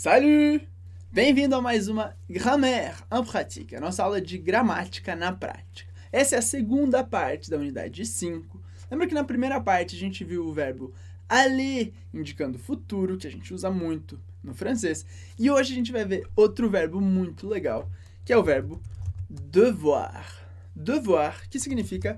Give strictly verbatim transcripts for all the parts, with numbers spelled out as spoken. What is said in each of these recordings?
Salut! Bem-vindo a mais uma Grammaire en Pratique, a nossa aula de gramática na prática. Essa é a segunda parte da unidade cinco. Lembra que na primeira parte a gente viu o verbo aller, indicando futuro, que a gente usa muito no francês. E hoje a gente vai ver outro verbo muito legal, que é o verbo devoir. Devoir, que significa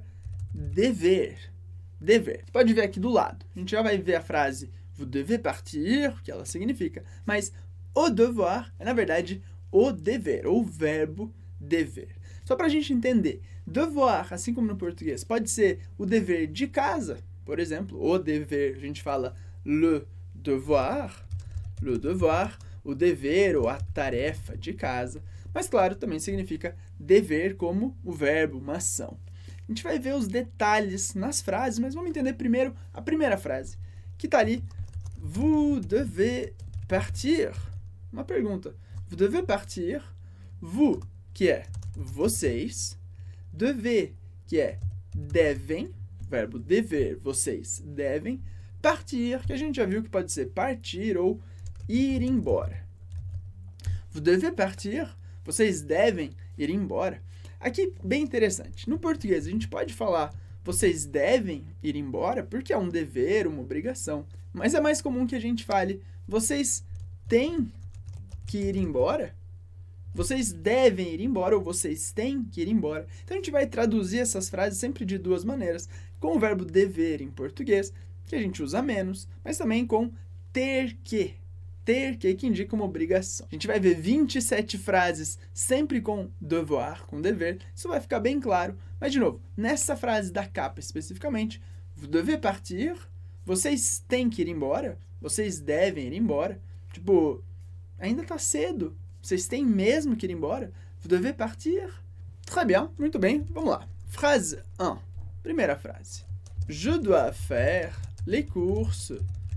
dever. Dever. Você pode ver aqui do lado. A gente já vai ver a frase vous devez partir, o que ela significa. Mas o devoir é, na verdade, o dever, ou o verbo dever. Só para a gente entender, devoir, assim como no português, pode ser o dever de casa, por exemplo, o dever, a gente fala le devoir, le devoir, o dever ou a tarefa de casa, mas claro, também significa dever como o verbo, uma ação. A gente vai ver os detalhes nas frases, mas vamos entender primeiro a primeira frase, que está ali, vous devez partir. Uma pergunta, vous devez partir, vous, que é vocês, devez, que é devem, verbo dever, vocês devem, partir, que a gente já viu que pode ser partir ou ir embora. Vous devez partir, vocês devem ir embora. Aqui, bem interessante, no português a gente pode falar vocês devem ir embora porque é um dever, uma obrigação, mas é mais comum que a gente fale vocês têm que ir embora, vocês devem ir embora ou vocês têm que ir embora. Então a gente vai traduzir essas frases sempre de duas maneiras, com o verbo dever em português, que a gente usa menos, mas também com ter que. Ter que, que indica uma obrigação. A gente vai ver vinte e sete frases sempre com devoir, com dever. Isso vai ficar bem claro. Mas, de novo, nessa frase da capa especificamente, vous devez partir, vocês têm que ir embora, vocês devem ir embora. Tipo, ainda tá cedo, vocês têm mesmo que ir embora? Vous devez partir? Très bien, muito bem, vamos lá. Frase um, primeira frase. Je dois faire les courses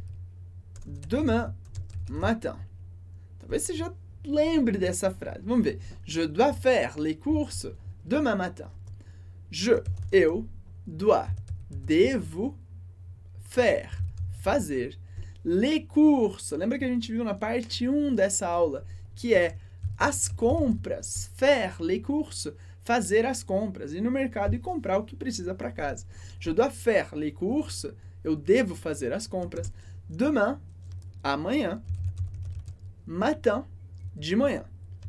demain matin. Talvez você já lembre dessa frase. Vamos ver. Je dois faire les courses demain matin. Je, eu, dois, devo, faire, fazer, les courses. Lembra que a gente viu na parte um dessa aula, que é as compras, faire les courses, fazer as compras, ir no mercado e comprar o que precisa para casa. Je dois faire les courses, eu devo fazer as compras, demain, amanhã, matin, de manhã.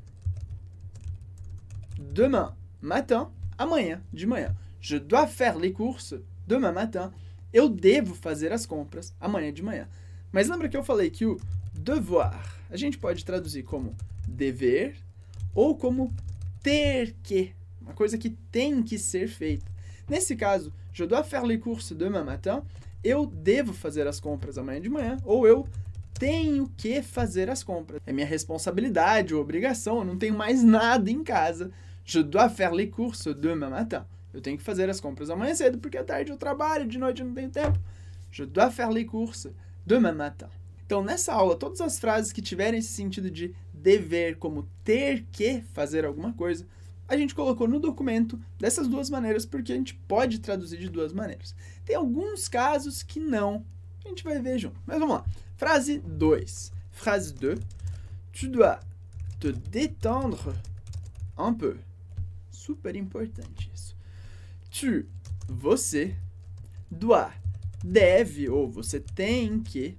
Demain, matin, amanhã, de manhã. Je dois faire les courses demain matin. Eu devo fazer as compras amanhã de manhã. Mas lembra que eu falei que o devoir a gente pode traduzir como dever ou como ter que, uma coisa que tem que ser feita. Nesse caso, je dois faire les courses demain matin, eu devo fazer as compras amanhã de manhã, ou eu tenho que fazer as compras. É minha responsabilidade ou obrigação, eu não tenho mais nada em casa. Je dois faire les courses demain matin. Eu tenho que fazer as compras amanhã cedo, porque à tarde eu trabalho, de noite eu não tenho tempo. Je dois faire les courses demain matin. Então, nessa aula, todas as frases que tiverem esse sentido de dever, como ter que fazer alguma coisa, a gente colocou no documento dessas duas maneiras, porque a gente pode traduzir de duas maneiras. Tem alguns casos que não, a gente vai ver junto. Mas vamos lá. Frase dois. Frase dois. Tu dois te détendre un peu. Super importante isso. Tu, você, dois, deve, ou você tem que,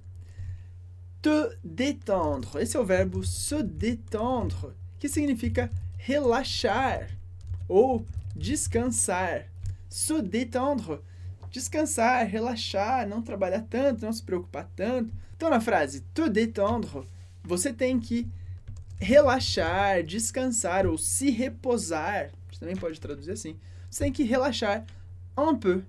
te détendre. Esse é o verbo se détendre, que significa relaxar ou descansar. Se détendre, descansar, relaxar, não trabalhar tanto, não se preocupar tanto. Então, na frase te détendre, você tem que relaxar, descansar ou se reposar. Você também pode traduzir assim. Você tem que relaxar un peu,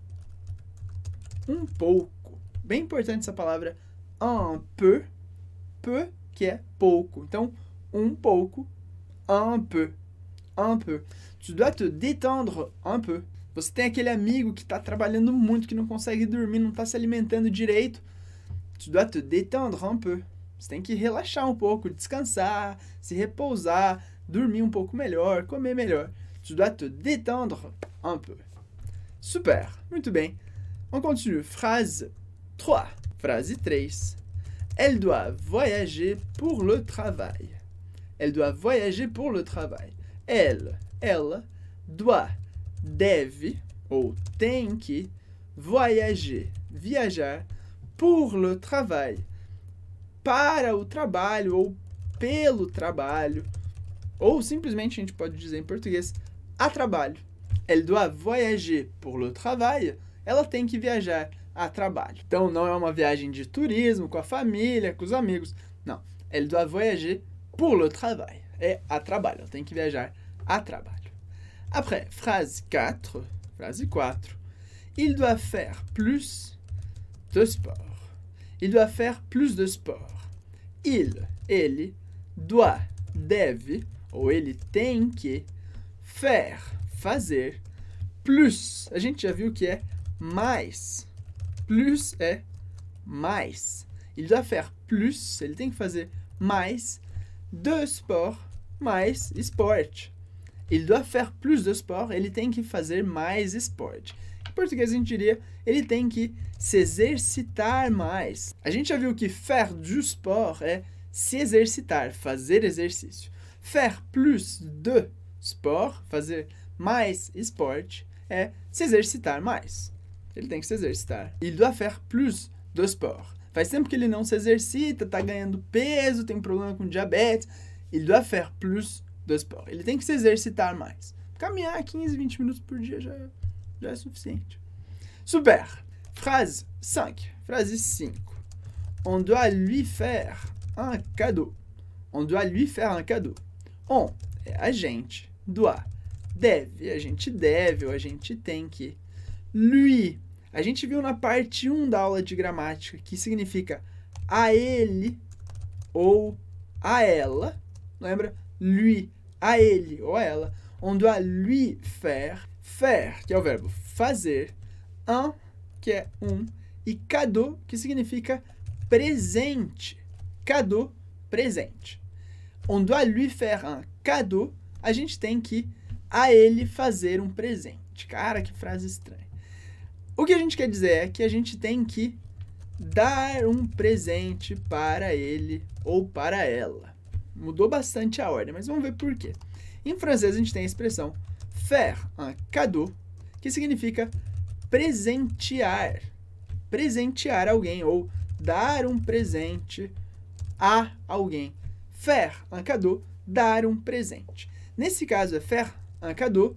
um pouco. Bem importante essa palavra un peu, peu, que é pouco. Então, um pouco, un peu, un peu. Tu dois te détendre un peu. Você tem aquele amigo que está trabalhando muito, que não consegue dormir, não está se alimentando direito. Tu dois te détendre un peu. Você tem que relaxar um pouco, descansar, se repousar, dormir um pouco melhor, comer melhor. Tu dois te détendre un peu. Super, muito bem. On continue. Phrase três. Phrase três. Elle doit voyager pour le travail. Elle doit voyager pour le travail. Elle, ela, doit, deve, ou tem que, voyager, viajar, pour le travail, para o trabalho, ou pelo trabalho, ou simplesmente a gente pode dizer em português, a trabalho. Elle doit voyager pour le travail. Ela tem que viajar a trabalho. Então, não é uma viagem de turismo, com a família, com os amigos. Não. Elle doit voyager pour le travail. É a trabalho. Ela tem que viajar a trabalho. Après, phrase quatre. Phrase quatro. Il doit faire plus de sport. Il doit faire plus de sport. Il, ele, doit, deve, ou ele tem que, faire, fazer, plus. A gente já viu que é mais. Plus é mais. Il doit faire plus, ele tem que fazer mais de sport, mais esporte. Il doit faire plus de sport, ele tem que fazer mais esporte. Em português a gente diria, ele tem que se exercitar mais. A gente já viu que faire du sport é se exercitar, fazer exercício. Faire plus de sport, fazer mais esporte, é se exercitar mais. Ele tem que se exercitar. Il doit faire plus de sport. Faz tempo que ele não se exercita, tá ganhando peso, tem problema com diabetes. Il doit faire plus de sport. Ele tem que se exercitar mais. Caminhar quinze, vinte minutos por dia já, já é suficiente. Super. Phrase cinq. Phrase cinco. On doit lui faire un cadeau. On doit lui faire un cadeau. On é a gente. Doit. Deve. A gente deve ou a gente tem que. Lui. A gente viu na parte um da aula de gramática que significa a ele ou a ela. Lembra? Lui. A ele ou a ela. On doit lui faire. Faire, que é o verbo fazer. Un, que é um. E cadeau, que significa presente. Cadeau, presente. On doit lui faire un cadeau. A gente tem que a ele fazer um presente. Cara, que frase estranha. O que a gente quer dizer é que a gente tem que dar um presente para ele ou para ela. Mudou bastante a ordem, mas vamos ver por quê. Em francês a gente tem a expressão faire un cadeau, que significa presentear. Presentear alguém ou dar um presente a alguém. Faire un cadeau, dar um presente. Nesse caso é faire un cadeau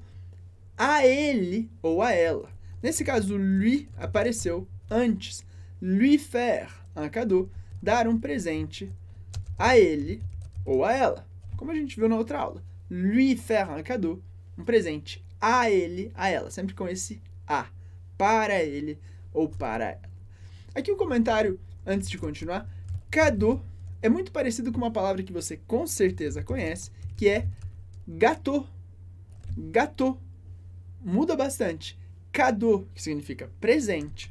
a ele ou a ela. Nesse caso, lui apareceu antes. Lui faire un cadeau, dar um presente a ele ou a ela. Como a gente viu na outra aula. Lui faire un cadeau, um presente a ele, a ela. Sempre com esse a. Para ele ou para ela. Aqui um comentário antes de continuar. Cadeau é muito parecido com uma palavra que você com certeza conhece, que é gâteau. Gâteau. Muda bastante. Cadeau, que significa presente,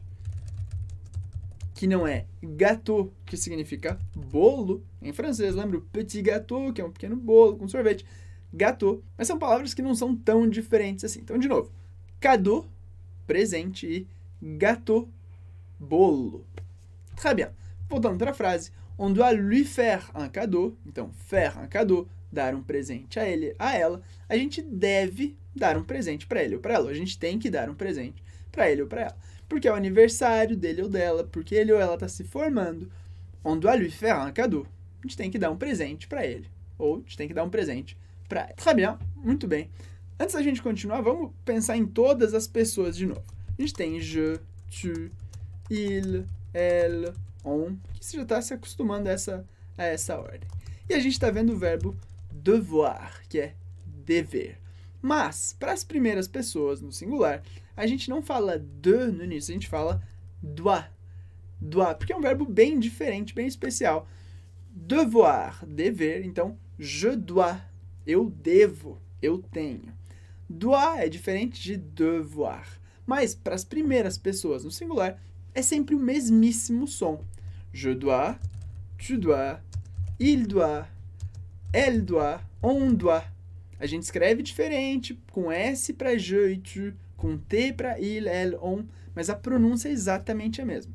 que não é gâteau, que significa bolo, em francês, lembra o petit gâteau, que é um pequeno bolo com sorvete, gâteau, mas são palavras que não são tão diferentes assim. Então, de novo, cadeau, presente, e gâteau, bolo. Très bien. Voltando para a frase, on doit lui faire un cadeau, então, faire un cadeau, dar um presente a ele, a ela, a gente deve dar um presente para ele ou para ela. A gente tem que dar um presente para ele ou para ela. Porque é o aniversário dele ou dela, porque ele ou ela está se formando. On doit lui faire un cadeau. A gente tem que dar um presente para ele. Ou a gente tem que dar um presente para ela. Très bien, muito bem. Antes da gente continuar, vamos pensar em todas as pessoas de novo. A gente tem je, tu, il, elle, on, que você já está se acostumando a essa, a essa ordem. E a gente está vendo o verbo devoir, que é dever. Mas, para as primeiras pessoas, no singular, a gente não fala de no início, a gente fala doit. Doit, porque é um verbo bem diferente, bem especial. Devoir, dever, então, je dois, eu devo, eu tenho. Doit é diferente de devoir. Mas, para as primeiras pessoas, no singular, é sempre o mesmíssimo som. Je dois, tu dois, il doit, elle doit, on doit. A gente escreve diferente, com S para je e tu, com T para il, elle, on, mas a pronúncia é exatamente a mesma.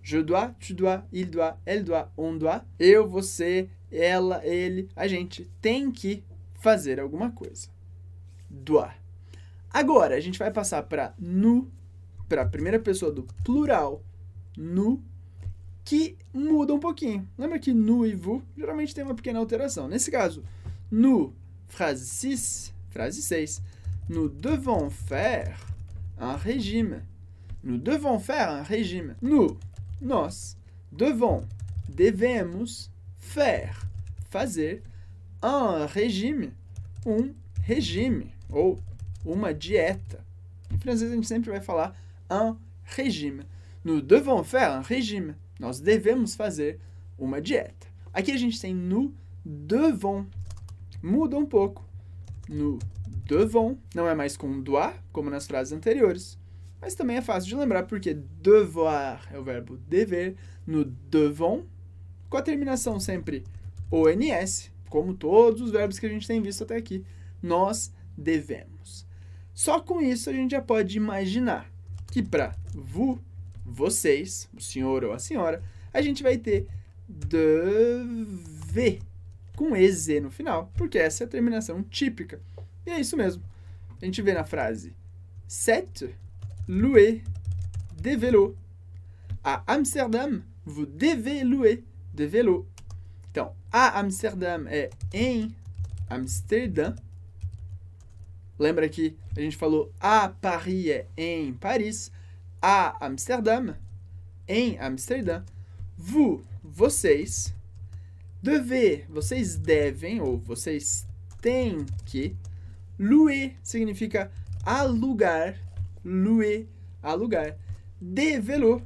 Je dois, tu dois, il doit, elle doit, on doit. Eu, você, ela, ele. A gente tem que fazer alguma coisa. Doit. Agora, a gente vai passar para nous, para a primeira pessoa do plural, nous, que muda um pouquinho. Lembra que nous e vous geralmente tem uma pequena alteração. Nesse caso, nous, frase seis, frase seis, nous devons faire un régime. Nous devons faire un régime. Nous, nós, devons, devemos, faire, fazer, un régime, um regime, ou uma dieta. Em francês a gente sempre vai falar un régime. Nous devons faire un régime. Nós devemos fazer uma dieta. Aqui a gente tem nous devons. Muda um pouco. Nous devons não é mais com doit, como nas frases anteriores. Mas também é fácil de lembrar porque devoir é o verbo dever. Nous devons, com a terminação sempre ons, como todos os verbos que a gente tem visto até aqui. Nós devemos. Só com isso a gente já pode imaginar que para vous, vocês, o senhor ou a senhora, a gente vai ter deve com ez no final, porque essa é a terminação típica. E é isso mesmo. A gente vê na frase sept louer des vélos. À Amsterdam, vous devez louer des vélos. Então, a Amsterdam é em Amsterdã. Lembra que a gente falou a Paris é em Paris. A Amsterdam, em Amsterdã. Vous, vocês. Devez, vocês devem, ou vocês têm que. Louer significa alugar. Louer, alugar. De vélo,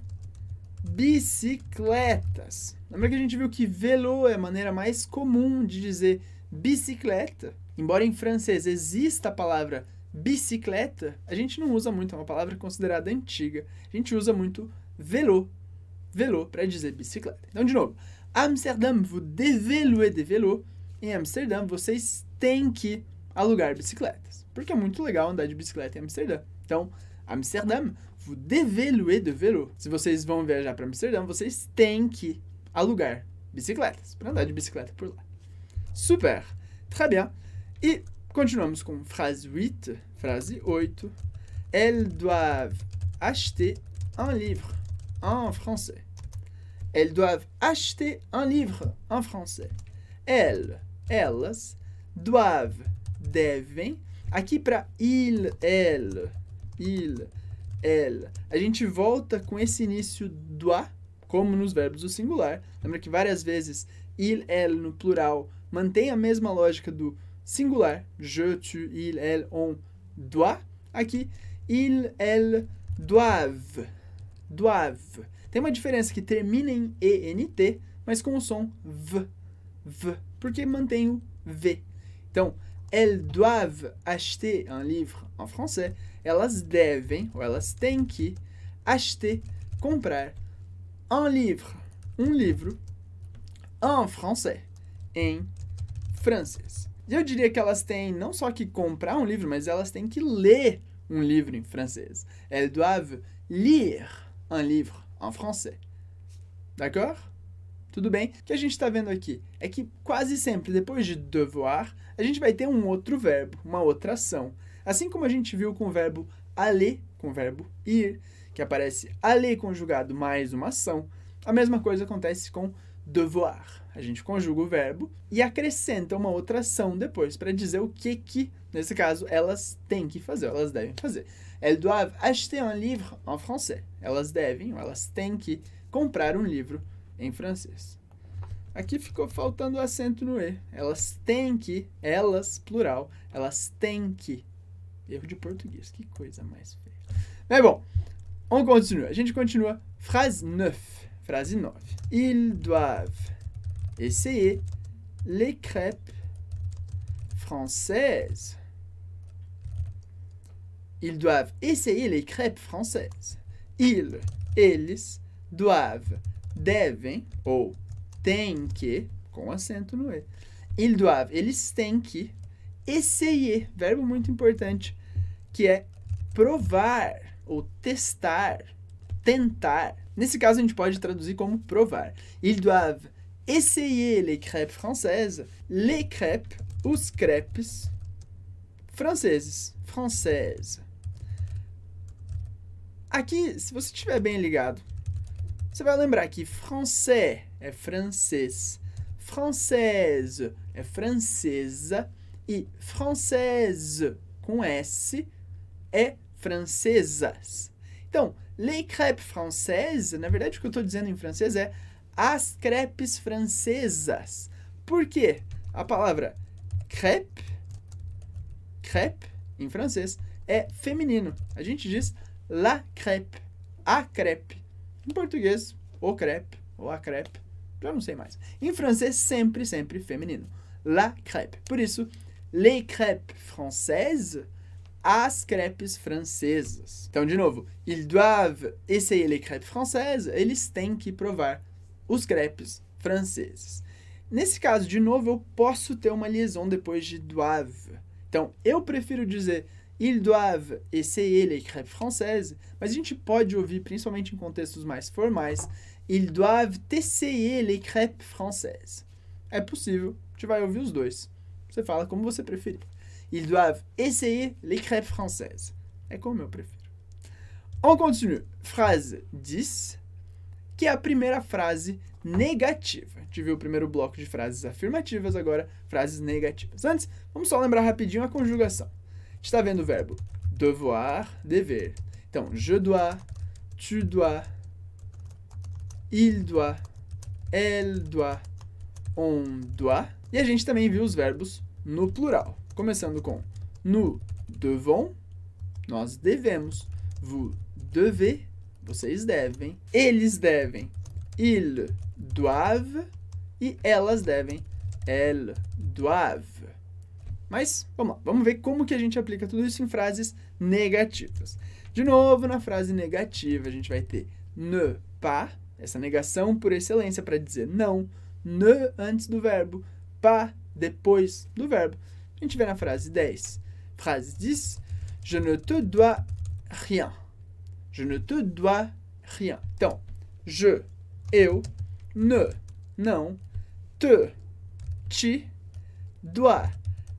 bicicletas. Lembra que a gente viu que vélo é a maneira mais comum de dizer bicicleta? Embora em francês exista a palavra bicicleta, a gente não usa muito, é uma palavra considerada antiga. A gente usa muito vélo, vélo para dizer bicicleta. Então, de novo, Amsterdam, vous devez louer des vélos. Em Amsterdã, vocês têm que alugar bicicletas, porque é muito legal andar de bicicleta em Amsterdã. Então, Amsterdam, vous devez louer des vélos. Se vocês vão viajar para Amsterdã, vocês têm que alugar bicicletas para andar de bicicleta por lá. Super, très bien. E continuamos com frase oito, frase oito. Elles doivent acheter un livre en français. Elles doivent acheter un livre en français. Elles, elas, doivent, devem. Aqui para il, elle, il, elle. A gente volta com esse início doit, como nos verbos do singular. Lembra que várias vezes il, elle no plural mantém a mesma lógica do singular. Je, tu, il, elle, on, doit. Aqui, il, elle, doivent. Doivent. Tem uma diferença que termina em ent, mas com o som v. V. Porque mantém o v. Então, elles doivent acheter un livre en français. Elas devem, ou elas têm que, acheter, comprar, un livre, um livro, en français, em francês. E eu diria que elas têm não só que comprar um livro, mas elas têm que ler um livro em francês. Elles doivent lire un livre en français. D'accord? Tudo bem? O que a gente está vendo aqui é que quase sempre, depois de devoir, a gente vai ter um outro verbo, uma outra ação. Assim como a gente viu com o verbo aller, com o verbo ir, que aparece aller conjugado mais uma ação, a mesma coisa acontece com devoir. A gente conjuga o verbo e acrescenta uma outra ação depois para dizer o que que, nesse caso, elas têm que fazer, elas devem fazer. Elles doivent acheter un livre en français. Elas devem, ou elas têm que comprar um livro em francês. Aqui ficou faltando o acento no E. Elas têm que, elas, plural, elas têm que. Erro de português, que coisa mais feia. Mas bom, on continue. A gente continua. Frase neuf. Frase nove. Ils doivent essayer les crêpes françaises. Ils doivent essayer les crêpes françaises. Ils, eles, doivent, devem, ou têm que, com acento no E. Ils doivent, eles têm que, essayer, verbo muito importante, que é provar ou testar tentar. Nesse caso, a gente pode traduzir como provar. Ils doivent essayer les crêpes françaises. Les crêpes, os crepes franceses. Françaises. Aqui, se você estiver bem ligado, você vai lembrar que français é francês, française é francesa e française com S é francesas. Então, les crêpes françaises, na verdade o que eu estou dizendo em francês é as crepes francesas. Por quê? A palavra crêpe, crêpe em francês é feminino. A gente diz la crêpe, a crêpe. Em português, o crêpe ou a crêpe, já não sei mais. Em francês, sempre, sempre feminino. La crêpe. Por isso, les crêpes françaises, as crepes francesas. Então, de novo, ils doivent essayer les crêpes françaises, eles têm que provar os crepes franceses. Nesse caso, de novo, eu posso ter uma liaison depois de doivent. Então, eu prefiro dizer ils doivent essayer les crêpes françaises, mas a gente pode ouvir, principalmente em contextos mais formais, ils doivent essayer les crêpes françaises. É possível, a gente vai ouvir os dois. Você fala como você preferir. Ils doivent essayer les crêpes françaises. É como eu prefiro. On continue. Phrase dix, que é a primeira frase negativa. A gente viu o primeiro bloco de frases afirmativas, agora frases negativas. Antes, vamos só lembrar rapidinho a conjugação. A gente está vendo o verbo devoir, dever. Então, je dois, tu dois, il doit, elle doit, on doit. E a gente também viu os verbos no plural. Começando com nous devons, nós devemos. Vous devez, vocês devem. Eles devem, ils doivent. E elas devem, elles doivent. Mas, vamos lá, vamos ver como que a gente aplica tudo isso em frases negativas. De novo, na frase negativa, a gente vai ter ne pas, essa negação por excelência para dizer não, ne antes do verbo, pas depois do verbo. A gente vê na frase dez. Frase dez, je ne te dois rien. Je ne te dois rien. Então, je, eu, ne, não, te, ti, dois,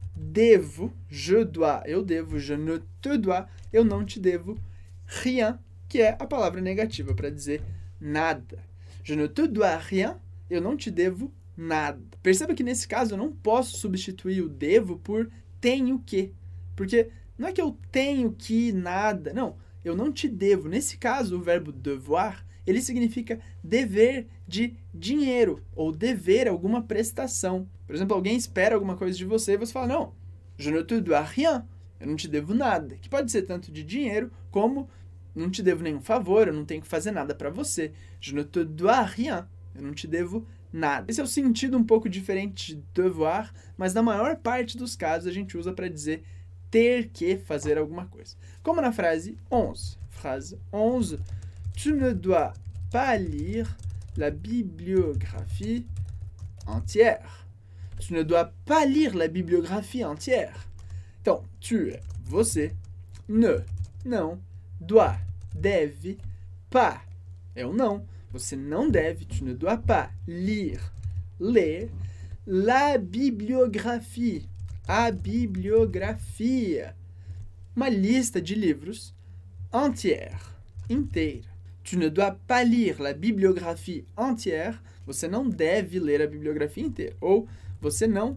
devo, je dois, eu devo, je ne te dois, eu não te devo, rien, que é a palavra negativa para dizer nada. Je ne te dois rien, eu não te devo nada. Perceba que nesse caso eu não posso substituir o devo por tenho que, porque não é que eu tenho que nada, não, eu não te devo. Nesse caso, o verbo devoir, ele significa dever de dinheiro ou dever alguma prestação. Por exemplo, alguém espera alguma coisa de você e você fala, não, je ne te dois rien, eu não te devo nada. Que pode ser tanto de dinheiro como não te devo nenhum favor, eu não tenho que fazer nada para você. Je ne te dois rien, eu não te devo nada. Esse é o sentido um pouco diferente de devoir, mas na maior parte dos casos a gente usa para dizer ter que fazer alguma coisa. Como na frase onze. Frase onze, tu ne dois pas lire la bibliographie entière. Tu ne dois pas lire la bibliographie entière. Então, tu é você, ne, não, dois, deve, pas é o não. Você não deve, tu ne dois pas lire, ler, la bibliographie, a bibliografia, uma lista de livros entière, inteira. Tu ne dois pas lire la bibliographie entière, você não deve ler a bibliografia inteira. Ou você não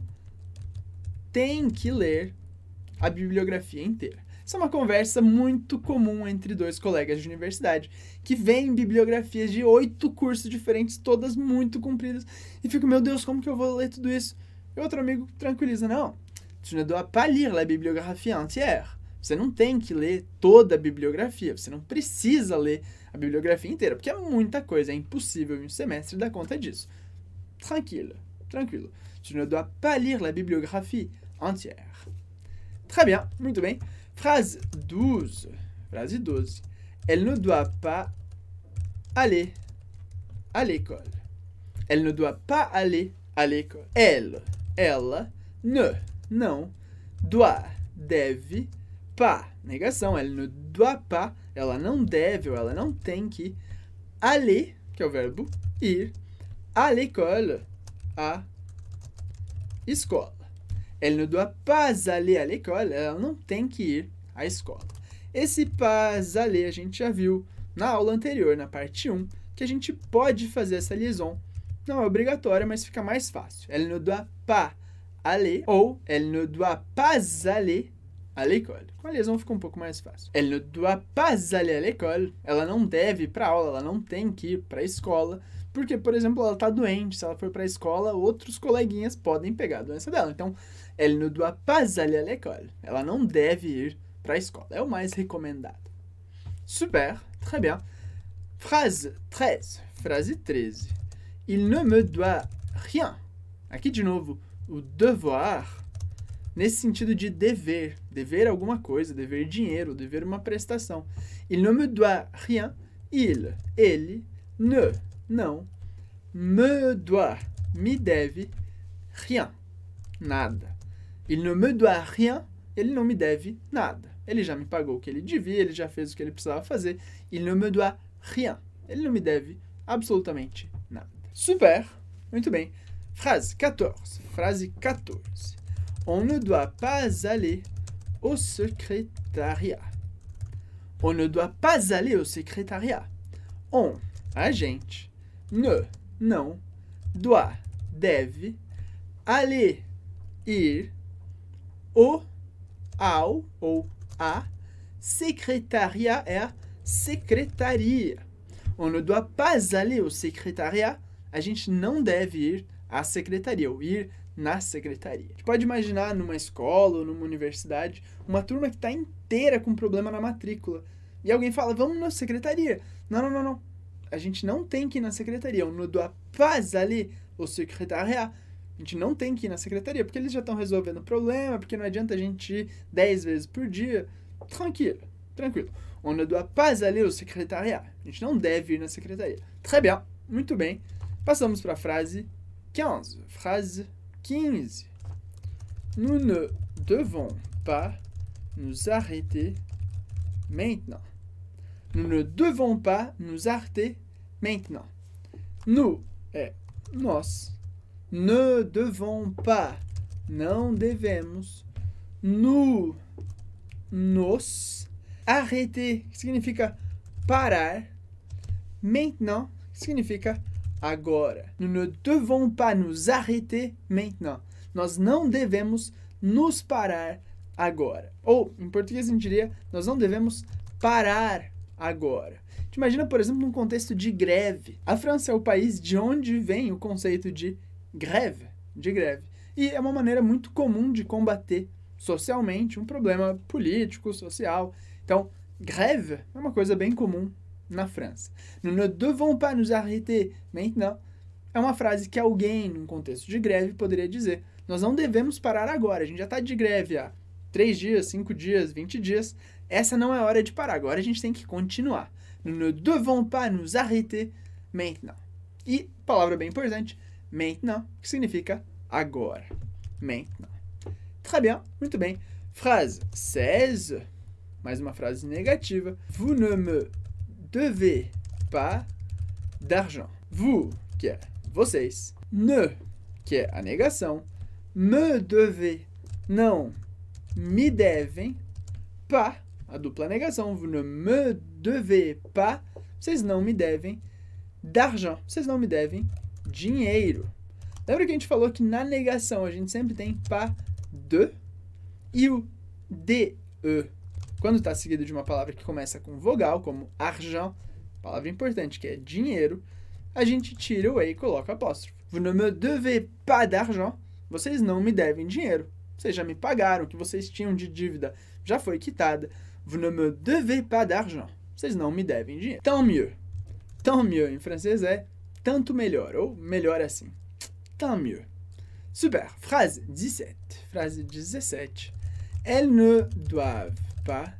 tem que ler a bibliografia inteira. Essa é uma conversa muito comum entre dois colegas de universidade, que veem bibliografias de oito cursos diferentes, todas muito compridas, e fico, meu Deus, como que eu vou ler tudo isso? E outro amigo tranquiliza, não, tu ne dois pas lire la bibliographie entière. Você não tem que ler toda a bibliografia, você não precisa ler a bibliografia inteira, porque é muita coisa, é impossível em um semestre dar conta disso. Tranquilo, tranquilo. Tu ne dois pas lire la bibliographie entière. Très bien, muito bem. Phrase douze. Phrase douze. Elle ne doit pas aller à l'école. Elle ne doit pas aller à l'école. Elle, ela, ne, não, doit, deve, pas, negação. Elle ne doit pas, ela não deve ou ela não tem que aller, que é o verbo ir, à l'école, à escola. Elle ne doit pas aller à l'école, ela não tem que ir à escola. Esse pas aller a gente já viu na aula anterior, na parte um, que a gente pode fazer essa liaison. Não é obrigatória, mas fica mais fácil. Elle ne doit pas aller ou elle ne doit pas aller à l'école. Com a liaison fica um pouco mais fácil. Elle ne doit pas aller à l'école. Ela não deve ir para aula, ela não tem que ir para a escola, porque, por exemplo, ela está doente. Se ela for para a escola, outros coleguinhas podem pegar a doença dela. Então, elle ne doit pas aller à l'école. Ela não deve ir para a escola. É o mais recomendado. Super, très bien. Phrase treize. Frase treze. Il ne me doit rien. Aqui, de novo, o devoir, nesse sentido de dever. Dever alguma coisa, dever dinheiro, dever uma prestação. Il ne me doit rien. Il, ele, ne, não, me doit, me deve, rien, nada. Il ne me doit rien. Ele não me deve nada. Ele já me pagou o que ele devia, ele já fez o que ele precisava fazer. Il ne me doit rien. Ele não me deve absolutamente nada. Super, muito bem. Frase quatorze. Frase quatorze. On ne doit pas aller au secrétariat. On ne doit pas aller au secrétariat. On, a gente, ne, não, doit, deve, aller, ir, au, ao ou a, secrétariat é a secretaria. On ne doit pas aller au secrétariat. A gente não deve ir à secretaria, ou ir na secretaria. A gente pode imaginar numa escola ou numa universidade, uma turma que está inteira com problema na matrícula. E alguém fala, vamos na secretaria. Não, não, não, não. A gente não tem que ir na secretaria. On ne doit pas aller au secrétariat. A gente não tem que ir na secretaria, porque eles já estão resolvendo o problema, porque não adianta a gente ir dez vezes por dia. Tranquilo, tranquilo. On ne doit pas aller au secrétariat. A gente não deve ir na secretaria. Très bien, muito bem. Passamos para a frase quinze. Frase quinze. Nous ne devons pas nous arrêter maintenant. Nous ne devons pas nous arrêter maintenant. Nous é nós. Ne devons pas, não devemos. Nous, nos. Arrêter, que significa parar. Maintenant, que significa agora. Nous ne devons pas nous arrêter maintenant. Nós não devemos nos parar agora. Ou, em português, a gente diria, nós não devemos parar agora. A gente imagina, por exemplo, num contexto de greve. A França é o país de onde vem o conceito de greve, de greve. E é uma maneira muito comum de combater socialmente um problema político, social. Então, greve é uma coisa bem comum na França. Nous ne devons pas nous arrêter maintenant é uma frase que alguém, num contexto de greve, poderia dizer. Nós não devemos parar agora. A gente já está de greve há três dias, cinco dias, vinte dias. Essa não é hora de parar. Agora a gente tem que continuar. Nous ne devons pas nous arrêter maintenant. E, palavra bem importante, maintenant, que significa agora. Maintenant. Très bien, muito bem. Frase seize. Mais uma frase negativa. Vous ne me devez pas d'argent. Vous, que é vocês. Ne, que é a negação. Me devez, não. Me devem. Pas, a dupla negação. Vous ne me devez pas. Vocês não me devem d'argent. Vocês não me devem dinheiro. Lembra que a gente falou que na negação a gente sempre tem pas de e o de. Quando está seguido de uma palavra que começa com vogal, como argent, palavra importante que é dinheiro, a gente tira o e e coloca apóstrofo. Vous ne me devez pas d'argent. Vocês não me devem dinheiro. Vocês já me pagaram, o que vocês tinham de dívida já foi quitada. Vous ne me devez pas d'argent. Vocês não me devem dinheiro. Tant mieux. Tant mieux em francês é tanto melhor, ou melhor assim. Tant mieux. Super. Frase dezessete. Frase dezessete. Elles ne doivent pas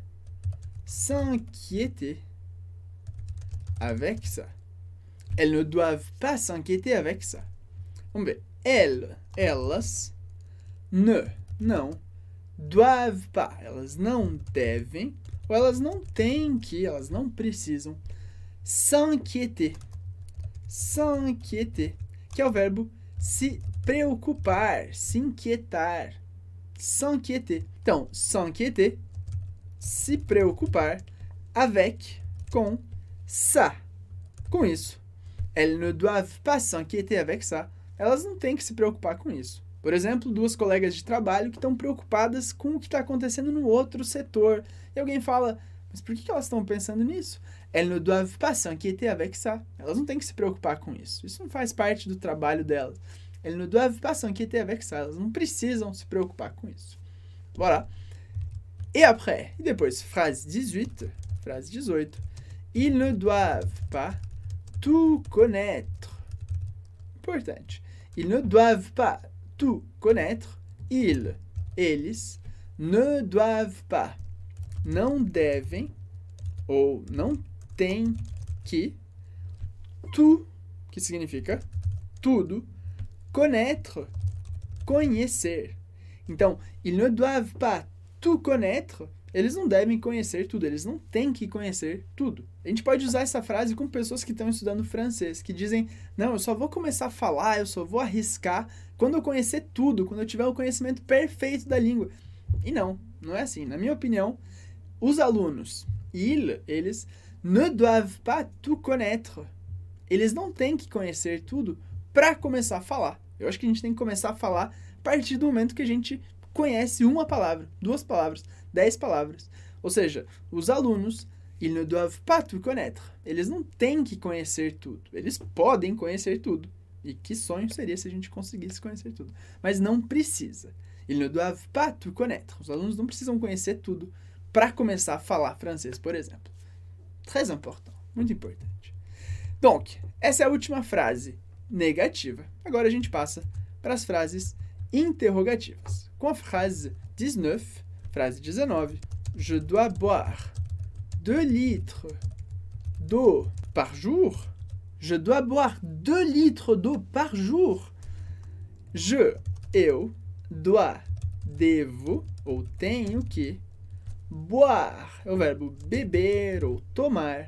s'inquiéter avec ça. Elles ne doivent pas s'inquiéter avec ça. Vamos ver. Elles, elas, ne, não, doivent pas. Elas não devem, ou elas não têm que, elas não precisam s'inquiéter. S'inquiéter, que é o verbo se preocupar, se inquietar. S'inquiéter. Então, s'inquiéter, se preocupar, avec, com, ça. Com isso. Elles ne doivent pas s'inquiéter avec ça. Elas não têm que se preocupar com isso. Por exemplo, duas colegas de trabalho que estão preocupadas com o que está acontecendo no outro setor. E alguém fala, mas por que elas estão pensando nisso? Elles ne doivent pas s'inquiéter avec ça. Elas não têm que se preocupar com isso. Isso não faz parte do trabalho delas. Elles ne doivent pas s'inquiéter avec ça. Elas não precisam se preocupar com isso. Voilà. Et après, e depois, phrase dix-huit, phrase dezoito. Ils ne doivent pas tout connaître. Importante. Ils ne doivent pas tout connaître. Ils, eles, ne doivent pas, não devem, ou não têm que, tout, que significa tudo, connaître, conhecer. Então, ils ne doivent pas tout connaître, eles não devem conhecer tudo, eles não têm que conhecer tudo. A gente pode usar essa frase com pessoas que estão estudando francês, que dizem, não, eu só vou começar a falar, eu só vou arriscar quando eu conhecer tudo, quando eu tiver o conhecimento perfeito da língua. E não, não é assim. Na minha opinião, os alunos, ils, eles, ne doivent pas tout connaître. Eles não têm que conhecer tudo para começar a falar. Eu acho que a gente tem que começar a falar a partir do momento que a gente conhece uma palavra, duas palavras, dez palavras. Ou seja, os alunos, ils ne doivent pas tout connaître. Eles não têm que conhecer tudo. Eles podem conhecer tudo. E que sonho seria se a gente conseguisse conhecer tudo. Mas não precisa. Ils ne doivent pas tout connaître. Os alunos não precisam conhecer tudo para começar a falar francês, por exemplo. Très important. Muito importante. Donc, essa é a última frase negativa. Agora a gente passa para as frases interrogativas. Com a frase dix-neuf, frase dezenove. Je dois boire deux litres d'eau par jour. Je dois boire deux litres d'eau par jour. Je, eu, dois, devo, ou tenho que, boire, é o verbo beber ou tomar,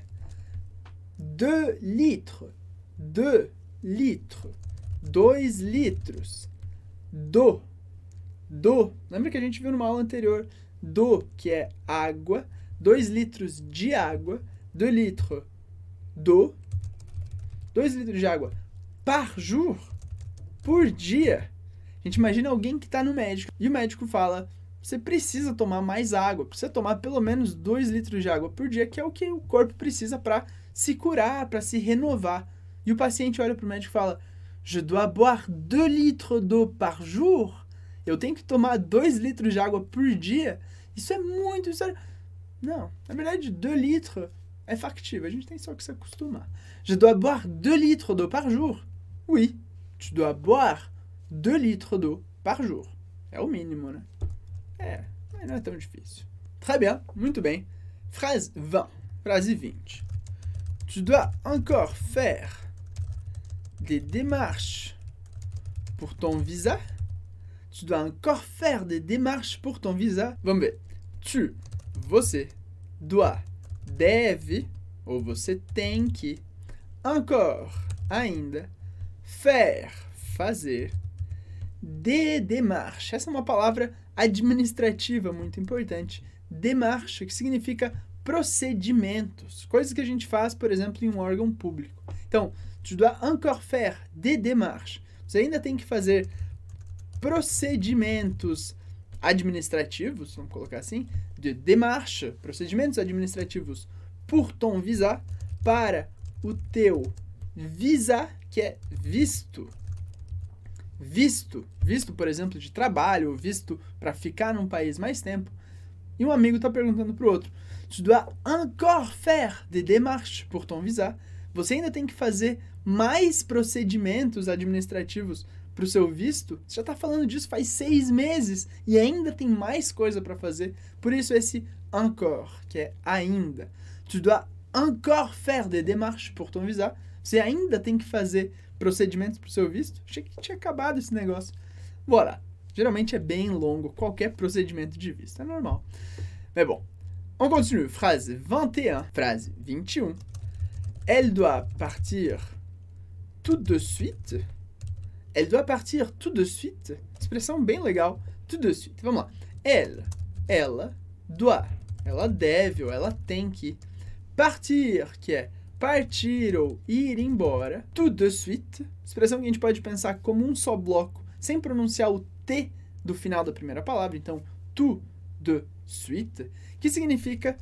deux litres, deux litres, dois litros, do, do, lembra que a gente viu numa aula anterior, do, que é água, dois litros de água, deux litres, do, dois litros de água par jour, por dia. A gente imagina alguém que está no médico e o médico fala, você precisa tomar mais água, precisa tomar pelo menos dois litros de água por dia, que é o que o corpo precisa para se curar, para se renovar. E o paciente olha para o médico e fala, je dois boire deux litres d'eau par jour. Eu tenho que tomar dois litros de água por dia. Isso é muito... Isso é... Não, na verdade, deux litres é factível, a gente tem só que se acostumar. Je dois boire deux litres d'eau par jour. Oui, tu dois boire deux litres d'eau par jour. É o mínimo, né? É, mas não é tão difícil. Très bien, muito bem. Phrase vingt, frase vinte. Tu dois encore faire des démarches pour ton visa. Tu dois encore faire des démarches pour ton visa. Vamos ver. Tu, você, doit, deve, ou você tem que, encore, ainda, faire, fazer, des démarches. Essa é uma palavra administrativa muito importante. Démarche, que significa procedimentos. Coisas que a gente faz, por exemplo, em um órgão público. Então, tu dois encore faire des démarches. Você ainda tem que fazer procedimentos administrativos, vamos colocar assim, de démarche, procedimentos administrativos pour ton visa, para o teu visa, que é visto. Visto, visto, por exemplo, de trabalho, visto para ficar num país mais tempo. E um amigo está perguntando para o outro, tu dois encore faire des démarches pour ton visa. Você ainda tem que fazer mais procedimentos administrativos para o seu visto? Você já está falando disso faz seis meses e ainda tem mais coisa para fazer. Por isso esse encore, que é ainda. Tu dois encore faire des démarches pour ton visa. Você ainda tem que fazer procedimentos para o seu visto? Achei que tinha acabado esse negócio. Voilà. Geralmente é bem longo qualquer procedimento de visto, é normal. Mas bom, on continue. Phrase vingt et un, phrase vinte e um. Elle doit partir tout de suite. Elle doit partir tout de suite. Expressão bem legal, tout de suite. Vamos lá. Elle, ela, doit, ela deve ou ela tem que partir, que é partir ou ir embora, tout de suite. Expressão que a gente pode pensar como um só bloco, sem pronunciar o T do final da primeira palavra. Então, tout de suite, que significa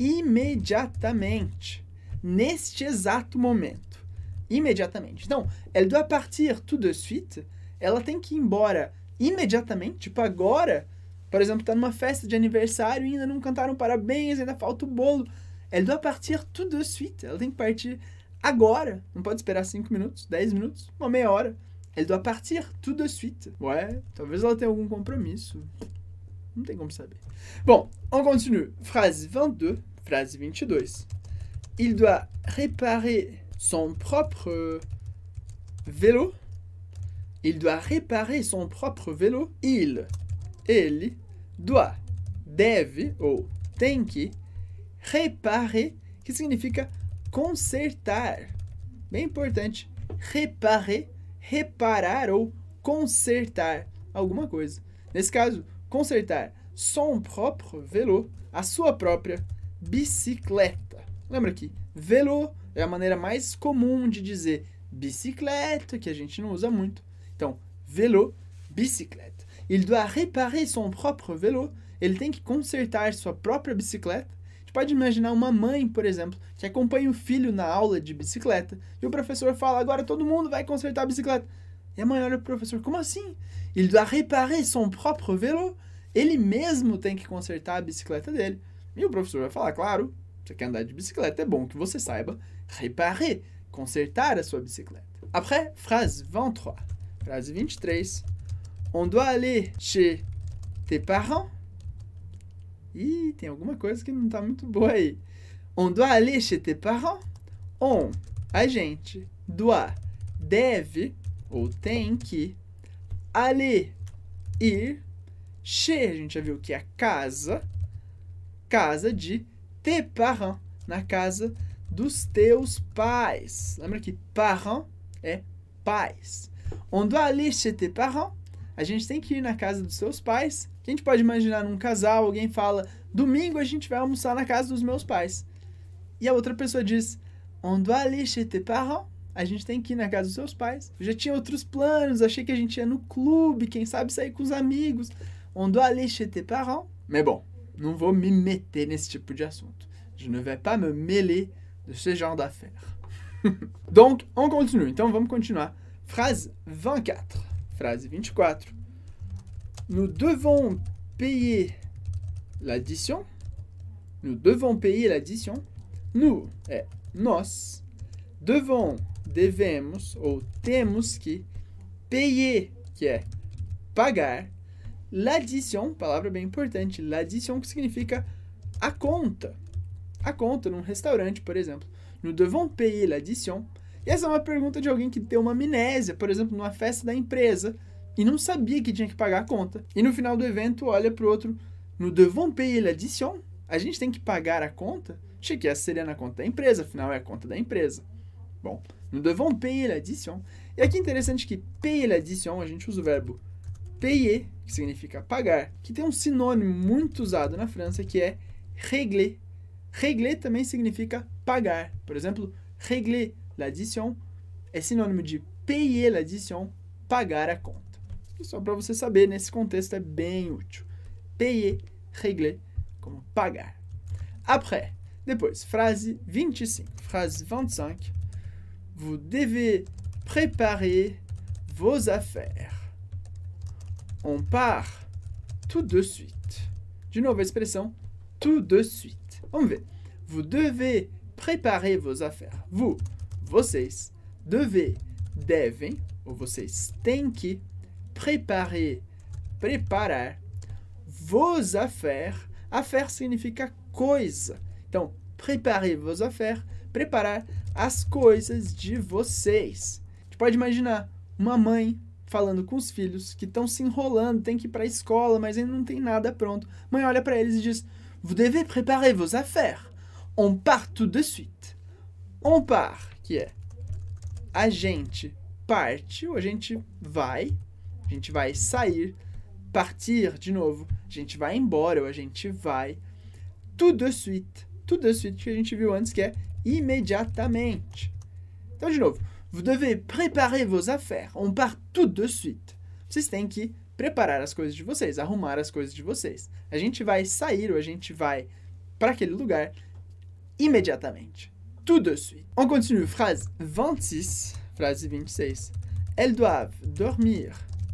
imediatamente, neste exato momento, imediatamente. Então, elle doit partir tout de suite, ela tem que ir embora imediatamente, tipo agora. Por exemplo, tá numa festa de aniversário e ainda não cantaram parabéns, ainda falta o bolo. Elle doit partir tout de suite, ela tem que partir agora, não pode esperar cinco minutos, dez minutos, uma meia hora. Elle doit partir tout de suite. Ué, talvez ela tenha algum compromisso. Não tem como saber. Bom, on continue. Phrase vingt-deux, phrase vinte e dois. Il doit réparer son propre vélo. Il doit réparer son propre vélo. Il, ele, doit, deve ou tem que réparer, que significa consertar. Bem importante. Réparer, reparar ou consertar alguma coisa. Nesse caso, consertar son propre vélo, a sua própria bicicleta. Lembra que vélo é a maneira mais comum de dizer bicicleta, que a gente não usa muito. Então, vélo, bicicleta. Il doit réparer son propre vélo. Ele tem que consertar sua própria bicicleta. A gente pode imaginar uma mãe, por exemplo, que acompanha o filho na aula de bicicleta e o professor fala, agora todo mundo vai consertar a bicicleta. E a mãe olha para o professor, como assim? Il doit réparer son propre vélo. Ele mesmo tem que consertar a bicicleta dele. E o professor vai falar, claro, você quer andar de bicicleta, é bom que você saiba réparer, consertar a sua bicicleta. Après, phrase vingt-trois. Phrase vinte e três. On doit aller chez tes parents. Ih, tem alguma coisa que não tá muito boa aí. On doit aller chez tes parents. On, a gente, doit, deve ou tem que, aller, ir, chez, a gente já viu que é casa, casa de tes parents, na casa dos teus pais. Lembra que parents é pais. On doit aller chez tes parents. A gente tem que ir na casa dos seus pais. A gente pode imaginar num casal, alguém fala, domingo a gente vai almoçar na casa dos meus pais. E a outra pessoa diz, on doit aller chez tes parents. A gente tem que ir na casa dos seus pais. Eu já tinha outros planos, achei que a gente ia no clube, quem sabe sair com os amigos. On doit aller chez tes parents. Mais bon, não vou me meter nesse tipo de assunto. Je ne vais pas me mêler de ce genre d'affaires. Donc, on continue. Então, vamos continuar. Phrase vingt-quatre. Phrase vinte e quatro. Nous devons payer l'addition. Nous devons payer l'addition. Nous é nós. Devons, devemos ou temos que. Payer, que é pagar. L'addition, palavra bem importante. L'addition, que significa a conta. A conta num restaurante, por exemplo. Nous devons payer l'addition. E essa é uma pergunta de alguém que tem uma amnésia, por exemplo, numa festa da empresa, e não sabia que tinha que pagar a conta. E no final do evento, olha para o outro, nous devons payer l'addition? A gente tem que pagar a conta? Achei que essa seria na conta da empresa, afinal é a conta da empresa. Bom, nous devons payer l'addition. E aqui é interessante que payer l'addition, a gente usa o verbo payer, que significa pagar, que tem um sinônimo muito usado na França, que é régler. Régler também significa pagar. Por exemplo, régler l'addition é sinônimo de payer l'addition, pagar a conta. E só para você saber, nesse contexto é bem útil. Payer, régler, como pagar. Après, depois, phrase vinte e cinco. Phrase vingt-cinq. Vous devez préparer vos affaires. On part tout de suite. De novo a expressão tout de suite. Vamos ver. Vous devez préparer vos affaires. Vous, vocês, devez, devem, ou vocês têm que, préparer, preparar, vos affaires. Affaires significa coisa. Então, préparer vos affaires, preparar as coisas de vocês. A gente pode imaginar uma mãe falando com os filhos que estão se enrolando, tem que ir para a escola, mas ainda não tem nada pronto. Mãe olha para eles e diz: Vous devez préparer vos affaires. On part tout de suite. On part, que é a gente parte, ou a gente vai, a gente vai sair, partir, de novo, a gente vai embora, ou a gente vai, tout de suite. Tout de suite, que a gente viu antes, que é imediatamente. Então, de novo, vous devez préparer vos affaires. On part tout de suite. Vocês têm que preparar as coisas de vocês, arrumar as coisas de vocês. A gente vai sair, ou a gente vai para aquele lugar imediatamente. Tout de suite. On continue. Phrase vingt-six. Phrase vinte e seis. Elles doivent dormir.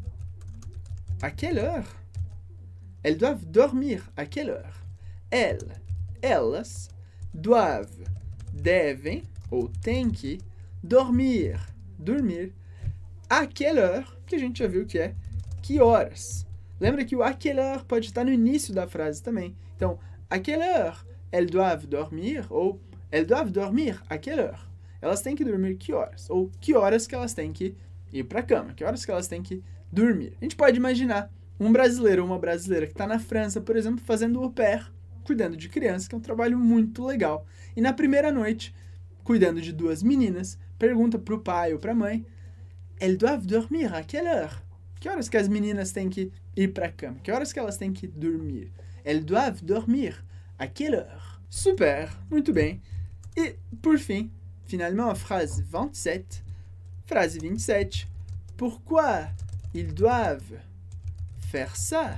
À quelle heure? Elles doivent dormir à quelle heure? Elles, elas, doivent, devem, ou têm que, dormir, dormir. À quelle heure? Que a gente já viu que é que horas. Lembra que o à quelle heure pode estar no início da frase também. Então, à quelle heure elles doivent dormir? Ou elles doivent dormir à quelle heure? Elas têm que dormir que horas? Ou que horas que elas têm que ir para a cama? Que horas que elas têm que dormir? A gente pode imaginar um brasileiro ou uma brasileira que está na França, por exemplo, fazendo au pair, cuidando de crianças, que é um trabalho muito legal. E na primeira noite, cuidando de duas meninas, pergunta para o pai ou para a mãe: Elles doivent dormir à quelle heure? Que horas que as meninas têm que ir para a cama? Que horas que elas têm que dormir? Elles doivent dormir à quelle heure? Super, muito bem. E, por fim, finalement, a phrase vingt-sept. Phrase vinte e sete. Pourquoi ils doivent faire ça?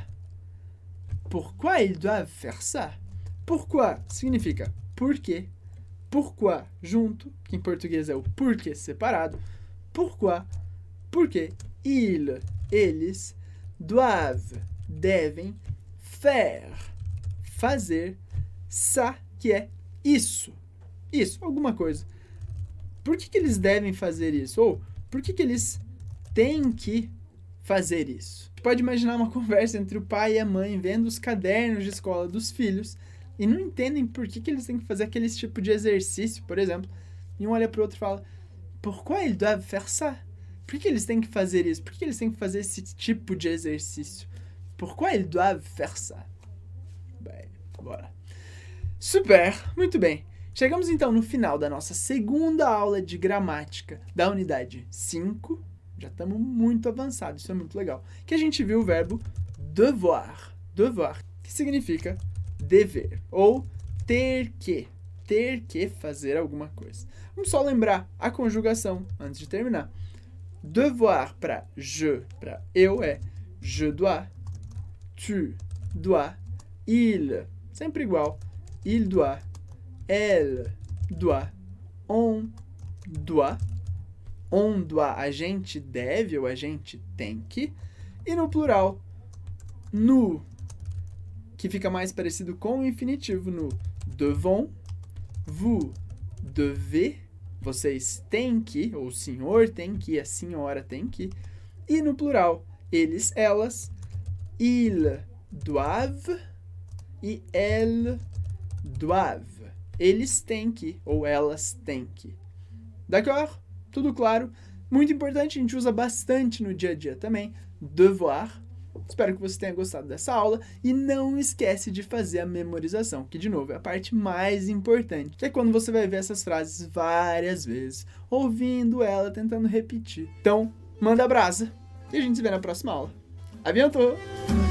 Pourquoi ils doivent faire ça? Pourquoi significa por quê. Pourquoi junto, que em português é o porquê separado. Pourquoi, porque ils, eles, doivent, devem, faire, fazer, ça, que é isso. Isso, alguma coisa. Por que que eles devem fazer isso? Ou por que que eles têm que fazer isso? Você pode imaginar uma conversa entre o pai e a mãe vendo os cadernos de escola dos filhos e não entendem por que que eles têm que fazer aquele tipo de exercício, por exemplo. E um olha para o outro e fala: Pourquoi ils doivent faire ça? Por que eles têm que fazer isso? Por que eles têm que fazer esse tipo de exercício? Pourquoi ils doivent faire ça? Bem, bora. Super, muito bem. Chegamos então no final da nossa segunda aula de gramática da unidade cinco. Já estamos muito avançados, isso é muito legal. Que a gente viu o verbo devoir. Devoir, que significa dever ou ter que. Ter que fazer alguma coisa. Vamos só lembrar a conjugação antes de terminar. Devoir para je, para eu, é je dois, tu dois, il, sempre igual, il doit, elle doit, on doit, on doit, a gente deve ou a gente tem que, e no plural, nous, que fica mais parecido com o infinitivo no devons, vous devez, vocês têm que, ou o senhor tem que, a senhora tem que, e no plural, eles, elas, ils doivent e elles doivent. Eles têm que, ou elas têm que. D'accord? Tudo claro? Muito importante, a gente usa bastante no dia a dia também, devoir. Espero que você tenha gostado dessa aula e não esquece de fazer a memorização, que de novo é a parte mais importante, que é quando você vai ver essas frases várias vezes, ouvindo ela, tentando repetir. Então, manda brasa e a gente se vê na próxima aula. A bientôt!